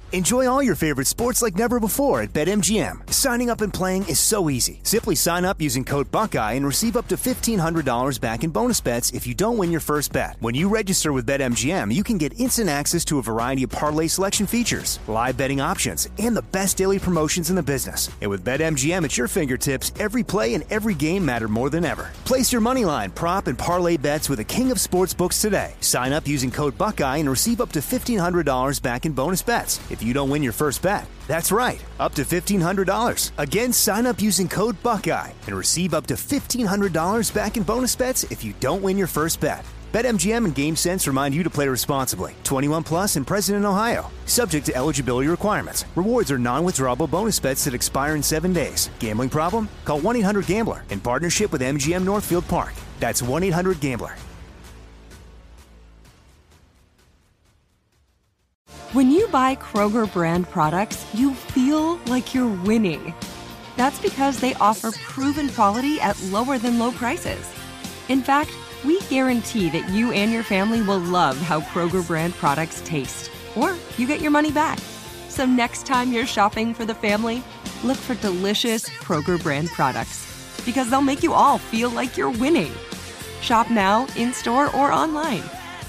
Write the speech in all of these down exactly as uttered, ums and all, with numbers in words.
Enjoy all your favorite sports like never before at BetMGM. Signing up and playing is so easy. Simply sign up using code Buckeye and receive up to fifteen hundred dollars back in bonus bets if you don't win your first bet. When you register with BetMGM, you can get instant access to a variety of parlay selection features, live betting options, and the best daily promotions in the business. And with BetMGM at your fingertips, every play and every game matter more than ever. Place your moneyline, prop, and parlay bets with the king of sportsbooks today. Sign up using code Buckeye and receive up to fifteen hundred dollars back in bonus bets if you don't win your first bet. That's right, up to fifteen hundred dollars. Again, sign up using code Buckeye and receive up to fifteen hundred dollars back in bonus bets if you don't win your first bet. BetMGM and GameSense remind you to play responsibly. twenty-one plus and present in Ohio. Subject to eligibility requirements. Rewards are non-withdrawable bonus bets that expire in seven days. Gambling problem? Call one eight hundred gambler in partnership with M G M Northfield Park. That's one eight hundred gambler. When you buy Kroger brand products, you feel like you're winning. That's because they offer proven quality at lower than low prices. In fact, we guarantee that you and your family will love how Kroger brand products taste, or you get your money back. So next time you're shopping for the family, look for delicious Kroger brand products, because they'll make you all feel like you're winning. Shop now, in-store, or online.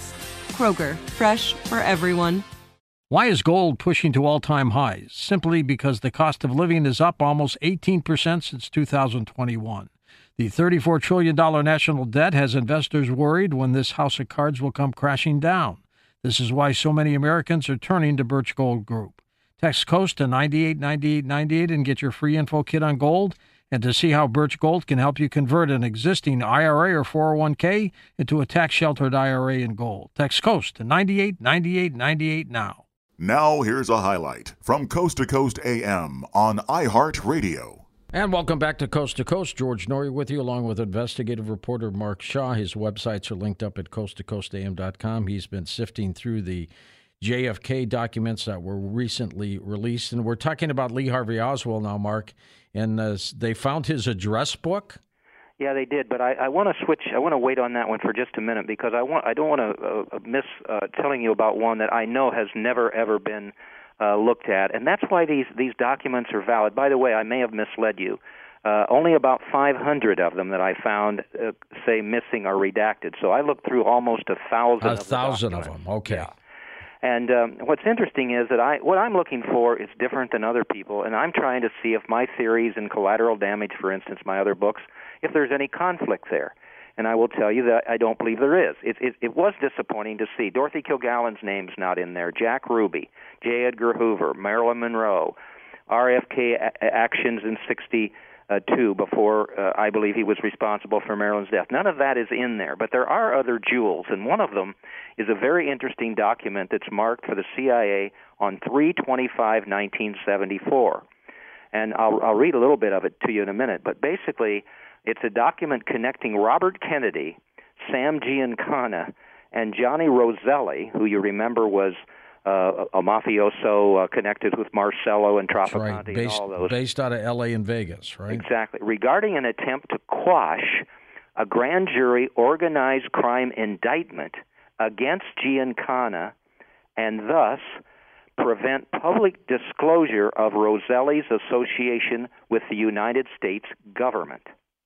Kroger, fresh for everyone. Why is gold pushing to all-time highs? Simply because the cost of living is up almost eighteen percent since two thousand twenty-one. The thirty-four trillion dollars national debt has investors worried when this house of cards will come crashing down. This is why so many Americans are turning to Birch Gold Group. Text COAST to nine eight nine eight nine eight and get your free info kit on gold, and to see how Birch Gold can help you convert an existing I R A or four oh one k into a tax-sheltered I R A in gold. Text COAST to nine eight nine eight nine eight now. Now here's a highlight from Coast to Coast A M on iHeartRadio. And welcome back to Coast to Coast. George Noory with you, along with investigative reporter Mark Shaw. His websites are linked up at coast to coast a m dot com. He's been sifting through the J F K documents that were recently released. And we're talking about Lee Harvey Oswald now, Mark. And uh, they found his address book. Yeah, they did, but I, I want to switch. I want to wait on that one for just a minute because I want. I don't want to uh, miss uh, telling you about one that I know has never ever been uh, looked at, and that's why these these documents are valid. By the way, I may have misled you. Uh, only about five hundred of them that I found uh, say missing or redacted. So I looked through almost a thousand. A of thousand the of them. Okay. Yeah. And um, what's interesting is that I what I'm looking for is different than other people, and I'm trying to see if my theories in collateral damage, for instance, my other books, if there's any conflict there. And I will tell you that I don't believe there is. It, it, it was disappointing to see. Dorothy Kilgallen's name's not in there. Jack Ruby, J. Edgar Hoover, Marilyn Monroe, R F K a- actions in sixty-two before uh, I believe he was responsible for Marilyn's death. None of that is in there. But there are other jewels, and one of them is a very interesting document that's marked for the C I A on three twenty-five nineteen seventy-four. And I'll, I'll read a little bit of it to you in a minute. But basically, it's a document connecting Robert Kennedy, Sam Giancana, and Johnny Roselli, who you remember was uh, a mafioso uh, connected with Marcello and Traficante right. based, and all those. Based out of L A and Vegas, right? Exactly. Regarding an attempt to quash a grand jury organized crime indictment against Giancana and thus prevent public disclosure of Roselli's association with the United States government.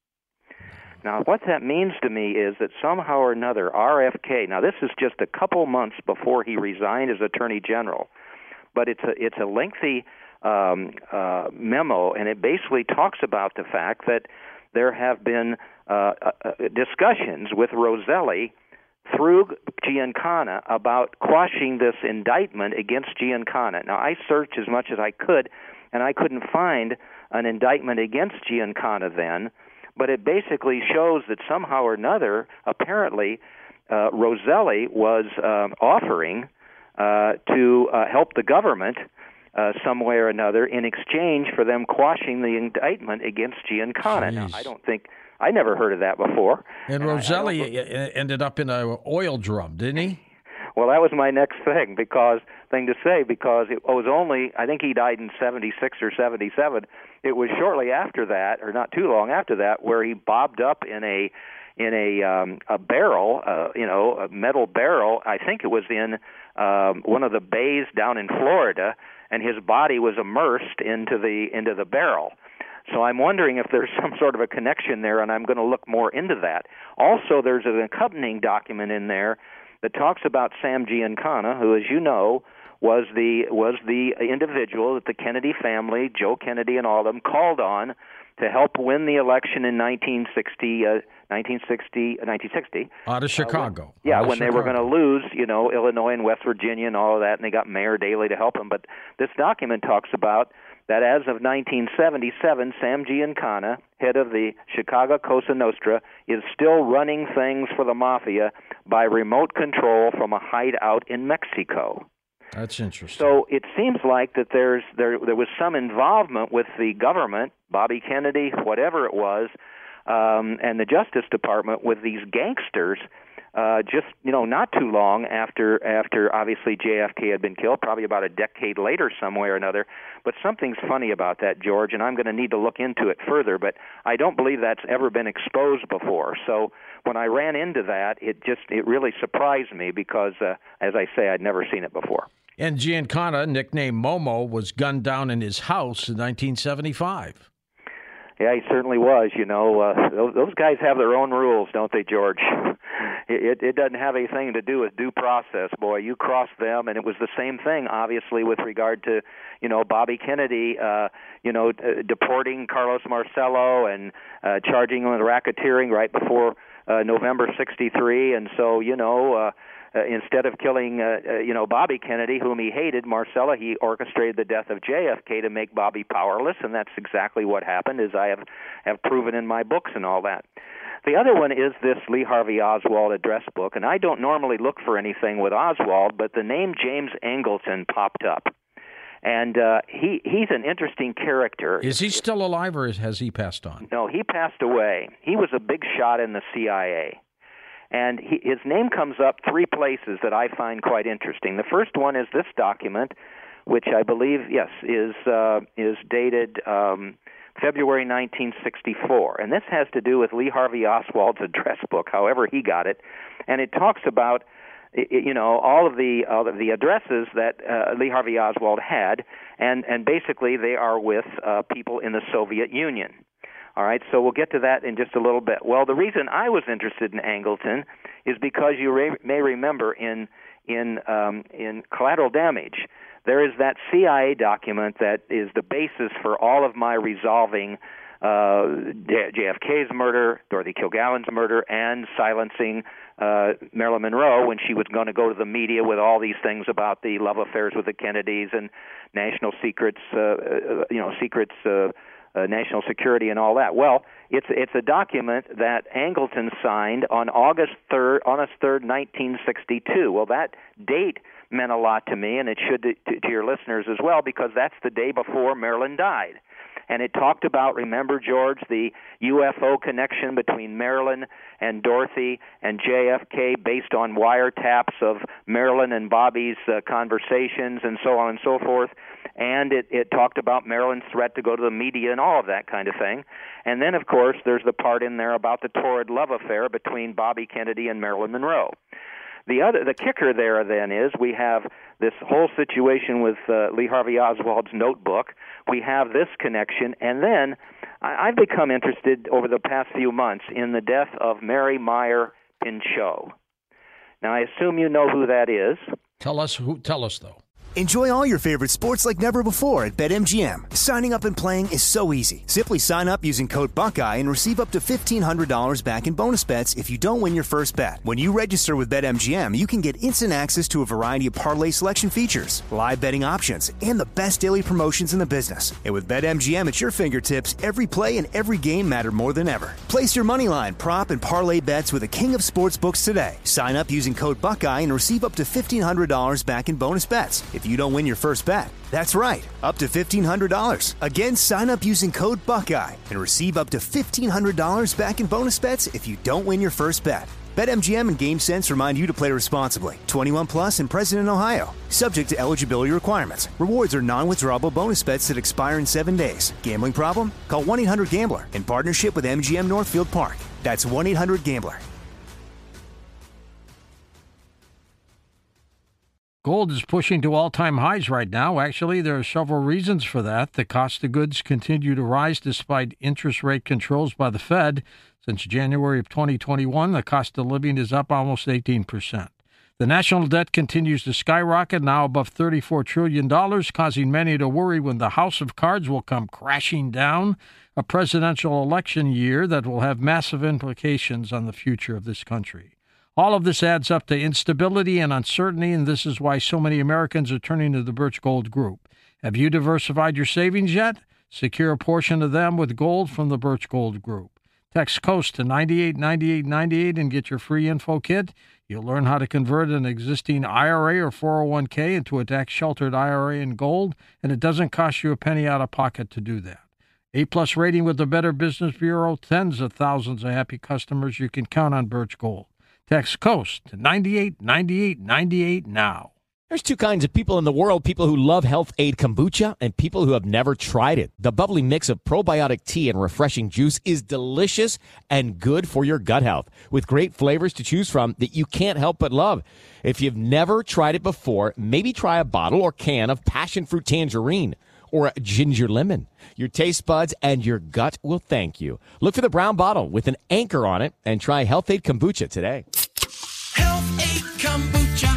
Now, what that means to me is that somehow or another, R F K, now this is just a couple months before he resigned as Attorney General, but it's a, it's a lengthy um, uh, memo, and it basically talks about the fact that there have been uh, uh, discussions with Roselli through Giancana about quashing this indictment against Giancana. Now, I searched as much as I could, and I couldn't find an indictment against Giancana then, but it basically shows that somehow or another, apparently, uh, Roselli was uh, offering uh, to uh, help the government uh, some way or another in exchange for them quashing the indictment against Giancana. Now, I don't think... I never heard of that before. And, and Roselli I, I ended up in an oil drum, didn't he? Well, that was my next thing, because thing to say, because it was only, I think he died in seventy-six or seventy-seven. It was shortly after that, or not too long after that, where he bobbed up in a in a um, a barrel, uh, you know, a metal barrel. I think it was in um, one of the bays down in Florida, and his body was immersed into the into the barrel. So I'm wondering if there's some sort of a connection there, and I'm going to look more into that. Also, there's an accompanying document in there that talks about Sam Giancana, who, as you know, was the was the individual that the Kennedy family, Joe Kennedy and all of them, called on to help win the election in nineteen sixty, uh, nineteen sixty, nineteen sixty. Out of Chicago. Uh, when, yeah, Out of when Chicago. they were going to lose, you know, Illinois and West Virginia and all of that, and they got Mayor Daley to help them. But this document talks about that as of nineteen seventy-seven, Sam Giancana, head of the Chicago Cosa Nostra, is still running things for the mafia by remote control from a hideout in Mexico. That's interesting. So it seems like that there's there there was some involvement with the government, Bobby Kennedy, whatever it was, um, and the Justice Department with these gangsters. Uh, just you know, not too long after after obviously J F K had been killed, probably about a decade later, some way or another. But something's funny about that, George, and I'm going to need to look into it further. But I don't believe that's ever been exposed before. So when I ran into that, it just it really surprised me because, uh, as I say, I'd never seen it before. And Giancana, nicknamed Momo, was gunned down in his house in nineteen seventy-five. Yeah, he certainly was. You know, uh, those, those guys have their own rules, don't they, George? It, it, it doesn't have anything to do with due process. Boy, you cross them, and it was the same thing, obviously, with regard to, you know, Bobby Kennedy, uh, you know, uh, deporting Carlos Marcello and uh, charging him with racketeering right before uh, November sixty-three. And so, you know, uh, Uh, instead of killing, uh, uh, you know, Bobby Kennedy, whom he hated, Marcella, he orchestrated the death of J F K to make Bobby powerless, and that's exactly what happened, as I have, have proven in my books and all that. The other one is this Lee Harvey Oswald address book, and I don't normally look for anything with Oswald, but the name James Angleton popped up. And uh, he he's an interesting character. Is he still alive, or has he passed on? No, he passed away. He was a big shot in the C I A. And he, his name comes up three places that I find quite interesting. The first one is this document, which I believe, yes, is uh, is dated um, February nineteen sixty-four. And this has to do with Lee Harvey Oswald's address book, however he got it. And it talks about, you know, all of the all of the addresses that uh, Lee Harvey Oswald had, and, and basically they are with uh, people in the Soviet Union. All right, so we'll get to that in just a little bit. Well, the reason I was interested in Angleton is because you re- may remember in in um, in Collateral Damage, there is that C I A document that is the basis for all of my resolving uh, J F K's murder, Dorothy Kilgallen's murder, and silencing uh, Marilyn Monroe when she was going to go to the media with all these things about the love affairs with the Kennedys and national secrets, uh, you know, secrets. Uh, Uh, national security and all that. Well, it's it's a document that Angleton signed on August third, August third, nineteen sixty-two. Well, that date meant a lot to me, and it should to, to your listeners as well, because that's the day before Marilyn died. And it talked about, remember, George, the U F O connection between Marilyn and Dorothy and J F K based on wiretaps of Marilyn and Bobby's uh, conversations and so on and so forth. And it, it talked about Marilyn's threat to go to the media and all of that kind of thing. And then, of course, there's the part in there about the torrid love affair between Bobby Kennedy and Marilyn Monroe. The other, the kicker there then is we have this whole situation with uh, Lee Harvey Oswald's notebook. We have this connection, and then I, I've become interested over the past few months in the death of Mary Meyer Pinchot. Now, I assume you know who that is. Tell us who. Tell us though. Enjoy all your favorite sports like never before at BetMGM. Signing up and playing is so easy. Simply sign up using code Buckeye and receive up to fifteen hundred dollars back in bonus bets if you don't win your first bet. When you register with BetMGM, you can get instant access to a variety of parlay selection features, live betting options, and the best daily promotions in the business. And with BetMGM at your fingertips, every play and every game matter more than ever. Place your moneyline, prop, and parlay bets with the king of sportsbooks today. Sign up using code Buckeye and receive up to fifteen hundred dollars back in bonus bets if you don't win your first bet. That's right, up to fifteen hundred dollars. Again, sign up using code Buckeye and receive up to fifteen hundred dollars back in bonus bets if you don't win your first bet. BetMGM and GameSense remind you to play responsibly. twenty-one plus and present in Ohio. Subject to eligibility requirements. Rewards are non-withdrawable bonus bets that expire in seven days. Gambling problem? Call one eight hundred gambler in partnership with M G M Northfield Park. That's one eight hundred gambler. Gold is pushing to all-time highs right now. Actually, there are several reasons for that. The cost of goods continue to rise despite interest rate controls by the Fed. Since January of twenty twenty-one, the cost of living is up almost eighteen percent. The national debt continues to skyrocket, now above thirty-four trillion dollars, causing many to worry when the house of cards will come crashing down, a presidential election year that will have massive implications on the future of this country. All of this adds up to instability and uncertainty, and this is why so many Americans are turning to the Birch Gold Group. Have you diversified your savings yet? Secure a portion of them with gold from the Birch Gold Group. Text COAST to nine eight nine eight nine eight and get your free info kit. You'll learn how to convert an existing I R A or four oh one k into a tax-sheltered I R A in gold, and it doesn't cost you a penny out of pocket to do that. A-plus rating with the Better Business Bureau, tens of thousands of happy customers. You can count on Birch Gold. Text COAST to nine eight nine eight nine eight now. There's two kinds of people in the world, people who love Health Aid Kombucha and people who have never tried it. The bubbly mix of probiotic tea and refreshing juice is delicious and good for your gut health, with great flavors to choose from that you can't help but love. If you've never tried it before, maybe try a bottle or can of passion fruit tangerine or a ginger lemon. Your taste buds and your gut will thank you. Look for the brown bottle with an anchor on it and try Health Aid Kombucha today. Health Aid Kombucha.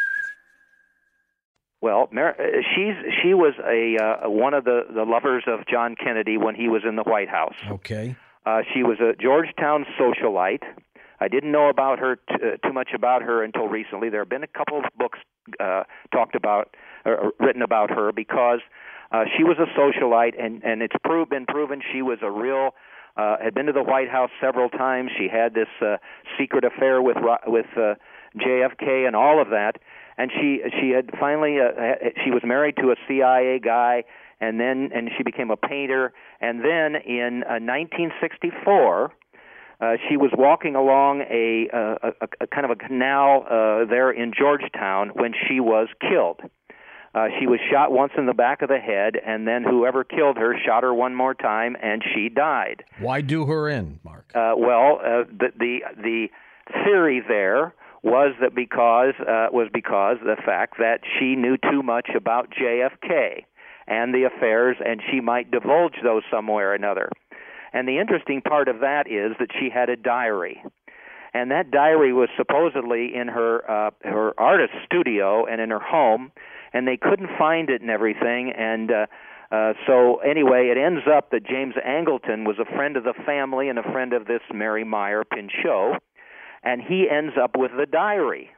Well, Mar- she's she was a uh, one of the, the lovers of John Kennedy when he was in the White House. Okay. Uh, she was a Georgetown socialite. I didn't know about her t- uh, too much about her until recently. There have been a couple of books uh, talked about, uh, written about her because uh, she was a socialite, and and it's proved, been proven she was a real. Uh, had been to the White House several times. She had this uh, secret affair with with uh, J F K and all of that. And she she had finally uh, she was married to a C I A guy, and then and she became a painter. And then in uh, nineteen sixty-four, uh, she was walking along a, a, a, a kind of a canal uh, there in Georgetown when she was killed. Uh, she was shot once in the back of the head, and then whoever killed her shot her one more time, and she died. Why do her in, Mark? Uh, well, uh, the the the theory there was that because uh, was because the fact that she knew too much about J F K and the affairs, and she might divulge those somewhere or another. And the interesting part of that is that she had a diary, and that diary was supposedly in her uh, her artist studio and in her home, and they couldn't find it and everything. And uh, uh, so anyway, it ends up that James Angleton was a friend of the family and a friend of this Mary Meyer Pinchot. And he ends up with the diary.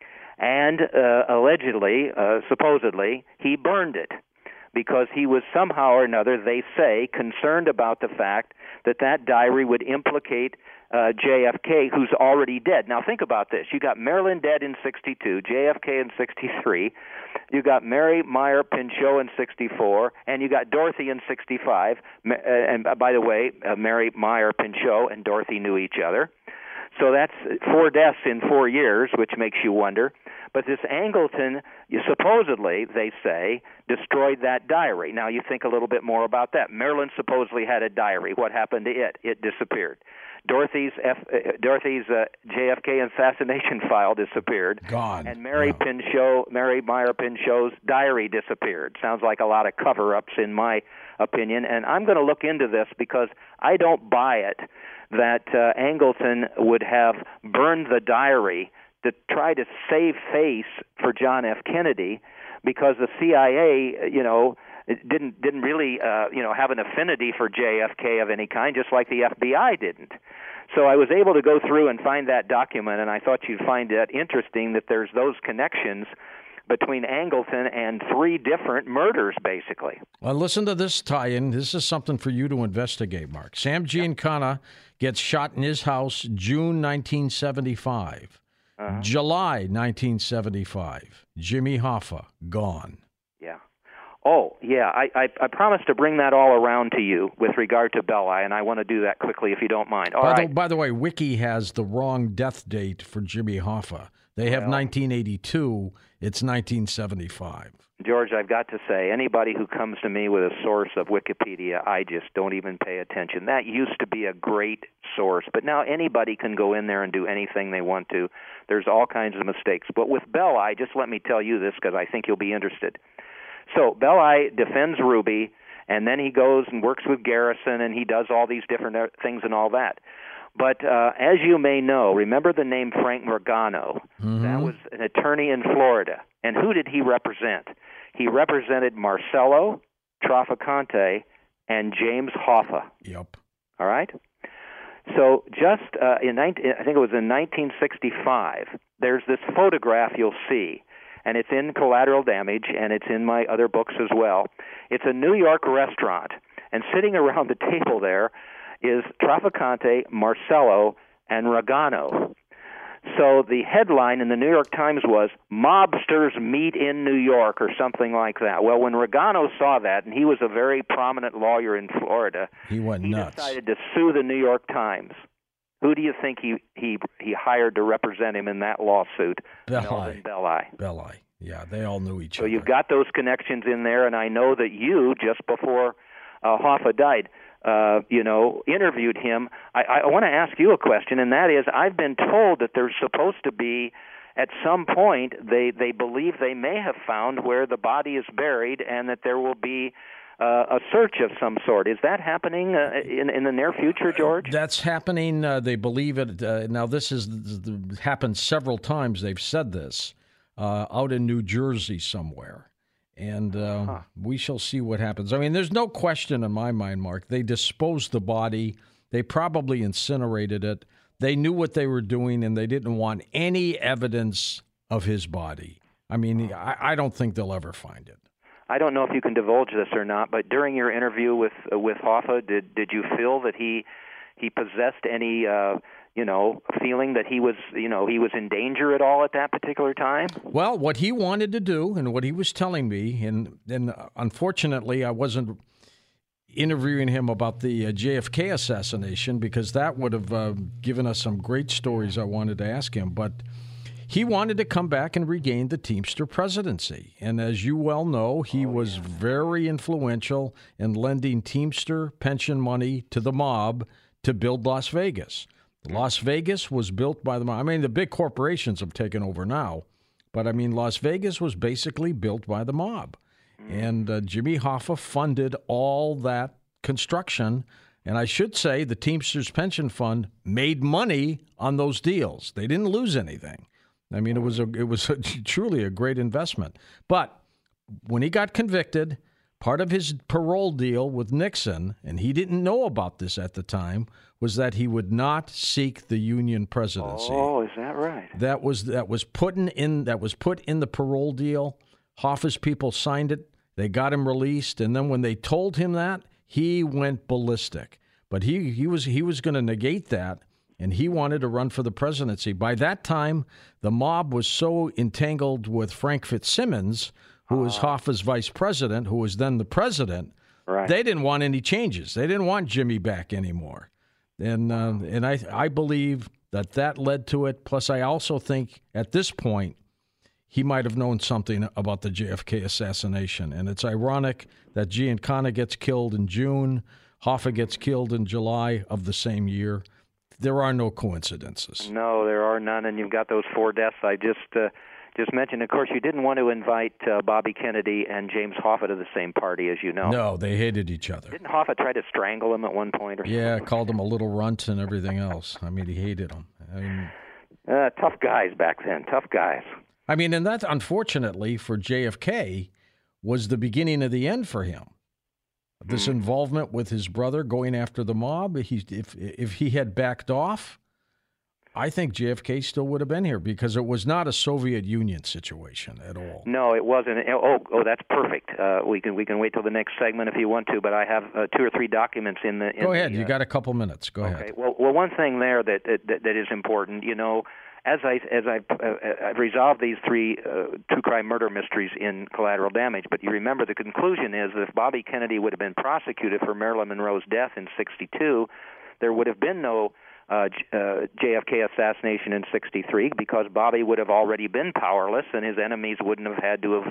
And uh, allegedly, uh, supposedly, he burned it because he was somehow or another, they say, concerned about the fact that that diary would implicate uh, J F K, who's already dead. Now, think about this. You got Marilyn dead in sixty-two, J F K in sixty-three, you got Mary Meyer Pinchot in sixty-four, and you got Dorothy in sixty-five. And by the way, uh, Mary Meyer Pinchot and Dorothy knew each other. So that's four deaths in four years, which makes you wonder. But this Angleton, you supposedly, they say, destroyed that diary. Now, you think a little bit more about that. Marilyn supposedly had a diary. What happened to it? It disappeared. Dorothy's F, uh, Dorothy's uh, J F K assassination file disappeared. Gone. And Mary Yeah. Pinchot, Mary Meyer Pinchot's diary disappeared. Sounds like a lot of cover-ups in my opinion. And I'm going to look into this because I don't buy it that uh, Angleton would have burned the diary to try to save face for John F. Kennedy, because the C I A, you know, didn't didn't really, uh, you know, have an affinity for J F K of any kind, just like the F B I didn't. So I was able to go through and find that document, and I thought you'd find it interesting that there's those connections between Angleton and three different murders, basically. Well, listen to this tie-in. This is something for you to investigate, Mark. Sam Giancana gets shot in his house June nineteen seventy-five. Uh-huh. July nineteen seventy-five. Jimmy Hoffa, gone. Yeah. Oh, yeah. I, I, I promised to bring that all around to you with regard to Belli, and I want to do that quickly if you don't mind. All by, right. the, by the way, Wiki has the wrong death date for Jimmy Hoffa. They have Well, nineteen eighty-two. It's nineteen seventy-five. George, I've got to say, anybody who comes to me with a source of Wikipedia, I just don't even pay attention. That used to be a great source, but now anybody can go in there and do anything they want to. There's all kinds of mistakes. But with Belli, just let me tell you this because I think you'll be interested. So Belli defends Ruby, and then he goes and works with Garrison, and he does all these different things and all that. But uh, as you may know, remember the name Frank Morgano. Mm-hmm. That was an attorney in Florida. And who did he represent? He represented Marcello, Trafficante, and James Hoffa. Yep. All right? So just uh, in nineteen, I think it was in nineteen sixty-five, there's this photograph you'll see, and it's in Collateral Damage, and it's in my other books as well. It's a New York restaurant, and sitting around the table there is Trafficante, Marcello, and Ragano. So the headline in the New York Times was, "Mobsters Meet in New York," or something like that. Well, when Ragano saw that, and he was a very prominent lawyer in Florida, he went he nuts. decided to sue the New York Times. Who do you think he, he, he hired to represent him in that lawsuit? Belli. Belli. Belli. Yeah, they all knew each so other. So you've got those connections in there, and I know that you, just before uh, Hoffa died, Uh, you know, interviewed him. I, I want to ask you a question, and that is, I've been told that there's supposed to be, at some point, they, they believe they may have found where the body is buried, and that there will be uh, a search of some sort. Is that happening uh, in, in the near future, George? That's happening. Uh, they believe it. Uh, now, this has happened several times. They've said this uh, out in New Jersey somewhere. And uh, huh. we shall see what happens. I mean, there's no question in my mind, Mark. They disposed the body. They probably incinerated it. They knew what they were doing, and they didn't want any evidence of his body. I mean, I, I don't think they'll ever find it. I don't know if you can divulge this or not, but during your interview with uh, with Hoffa, did did you feel that he he possessed any uh, you know, feeling that he was, you know, he was in danger at all at that particular time? Well, what he wanted to do and what he was telling me, and, and unfortunately I wasn't interviewing him about the uh, J F K assassination because that would have uh, given us some great stories I wanted to ask him, but he wanted to come back and regain the Teamster presidency. And as you well know, he oh, was yeah. very influential in lending Teamster pension money to the mob to build Las Vegas. Las Vegas was built by the mob. I mean, the big corporations have taken over now, but I mean, Las Vegas was basically built by the mob. And uh, Jimmy Hoffa funded all that construction. And I should say the Teamsters Pension Fund made money on those deals. They didn't lose anything. I mean, it was a, it was a, truly a great investment. But when he got convicted, part of his parole deal with Nixon, and he didn't know about this at the time, was that he would not seek the Union presidency. Oh, is that right? That was that was put in, in that was put in the parole deal. Hoffa's people signed it. They got him released, and then when they told him that, he went ballistic. But he he was he was going to negate that, and he wanted to run for the presidency. By that time, the mob was so entangled with Frank Fitzsimmons, who was uh, Hoffa's vice president, who was then the president. Right. They didn't want any changes. They didn't want Jimmy back anymore. And uh, and I I believe that that led to it. Plus, I also think at this point he might have known something about the J F K assassination. And it's ironic that Giancana gets killed in June, Hoffa gets killed in July of the same year. There are no coincidences. No, there are none. And you've got those four deaths I just uh, just mentioned. Of course, you didn't want to invite uh, Bobby Kennedy and James Hoffa to the same party, as you know. No, they hated each other. Didn't Hoffa try to strangle him at one point? Or yeah, something? Called him a little runt and everything else. I mean, he hated him. I mean, uh, tough guys back then, tough guys. I mean, and that, unfortunately, for J F K, was the beginning of the end for him. This mm. involvement with his brother going after the mob, he, if if he had backed off, I think J F K still would have been here because it was not a Soviet Union situation at all. No, it wasn't. Oh, oh, that's perfect. Uh, we can we can wait till the next segment if you want to, but I have uh, two or three documents in the. In Go ahead. The, uh, you got a couple minutes. Go okay. ahead. Well, well, one thing there that that, that is important, you know, as I as I uh, I've resolved these three uh, true crime murder mysteries in Collateral Damage, but you remember the conclusion is that if Bobby Kennedy would have been prosecuted for Marilyn Monroe's death in sixty-two, there would have been no Uh, uh, J F K assassination in sixty-three because Bobby would have already been powerless and his enemies wouldn't have had to have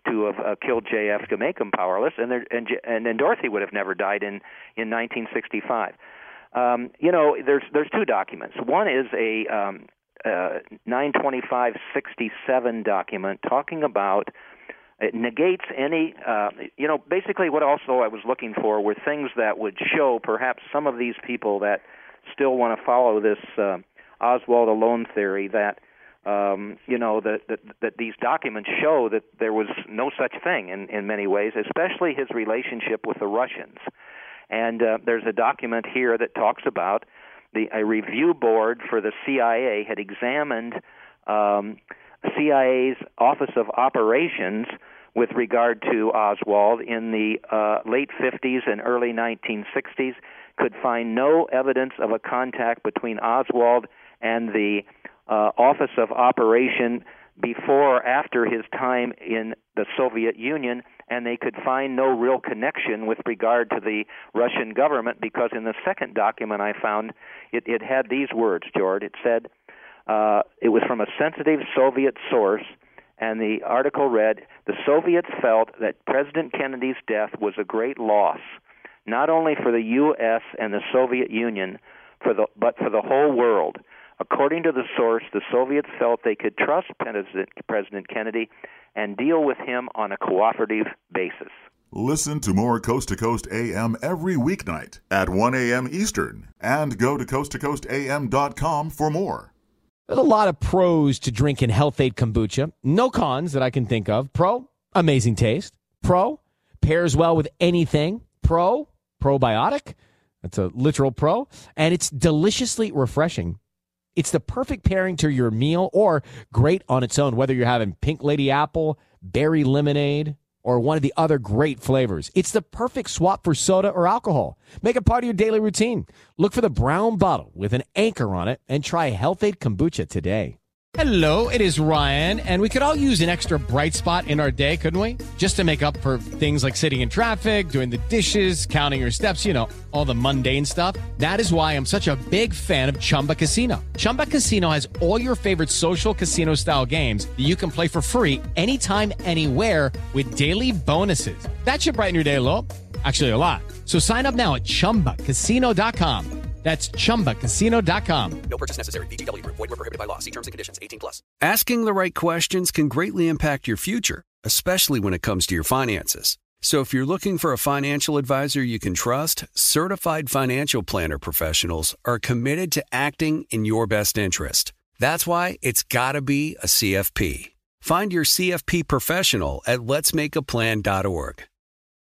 to have uh, killed J F to make him powerless, and there, and and then Dorothy would have never died in in nineteen sixty-five. Um, you know, there's there's two documents. One is a um, uh, nine twenty-five sixty-seven document talking about. It negates any, uh, you know, basically what also I was looking for were things that would show perhaps some of these people that still want to follow this uh, Oswald alone theory that, um, you know, that, that that these documents show that there was no such thing in, in many ways, especially his relationship with the Russians. And uh, there's a document here that talks about the a review board for the C I A had examined um, C I A's Office of Operations with regard to Oswald in the uh, late fifties and early nineteen sixties, could find no evidence of a contact between Oswald and the uh, Office of Operation before or after his time in the Soviet Union, and they could find no real connection with regard to the Russian government, because in the second document I found, it, it had these words, George. It said, uh, it was from a sensitive Soviet source, and the article read, the Soviets felt that President Kennedy's death was a great loss, not only for the U S and the Soviet Union, for the, but for the whole world. According to the source, the Soviets felt they could trust President, President Kennedy and deal with him on a cooperative basis. Listen to more Coast to Coast A M every weeknight at one a.m. Eastern, and go to coast to coast a m dot com for more. There's a lot of pros to drinking Health Aid Kombucha. No cons that I can think of. Pro, amazing taste. Pro, pairs well with anything. Pro, probiotic. That's a literal pro. And it's deliciously refreshing. It's the perfect pairing to your meal, or great on its own, whether you're having Pink Lady Apple, berry lemonade, or one of the other great flavors. It's the perfect swap for soda or alcohol. Make it part of your daily routine. Look for the brown bottle with an anchor on it and try Health Aid Kombucha today. Hello, it is Ryan, and we could all use an extra bright spot in our day, couldn't we? Just to make up for things like sitting in traffic, doing the dishes, counting your steps, you know, all the mundane stuff. That is why I'm such a big fan of Chumba Casino. Chumba Casino has all your favorite social casino-style games that you can play for free anytime, anywhere with daily bonuses. That should brighten your day a little. Actually, a lot. So sign up now at chumba casino dot com. That's chumba casino dot com. No purchase necessary. V G W. Void where prohibited by law. See terms and conditions. eighteen plus. Asking the right questions can greatly impact your future, especially when it comes to your finances. So if you're looking for a financial advisor you can trust, certified financial planner professionals are committed to acting in your best interest. That's why it's got to be a C F P. Find your C F P professional at lets make a plan dot org.